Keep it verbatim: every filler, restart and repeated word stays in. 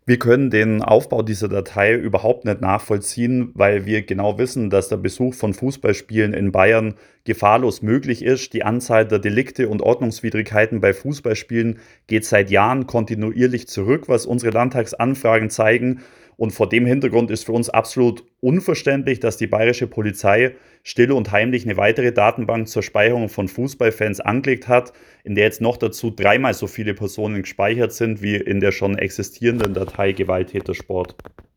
Wir können den Aufbau dieser Datei überhaupt nicht nachvollziehen, weil wir genau wissen, dass der Besuch von Fußballspielen in Bayern gefahrlos möglich ist. Die Anzahl der Delikte und Ordnungswidrigkeiten bei Fußballspielen geht seit Jahren kontinuierlich zurück, was unsere Landtagsanfragen zeigen. Und vor dem Hintergrund ist für uns absolut unverständlich, dass die bayerische Polizei still und heimlich eine weitere Datenbank zur Speicherung von Fußballfans angelegt hat, in der jetzt noch dazu dreimal so viele Personen gespeichert sind wie in der schon existierenden Datei Gewalttätersport.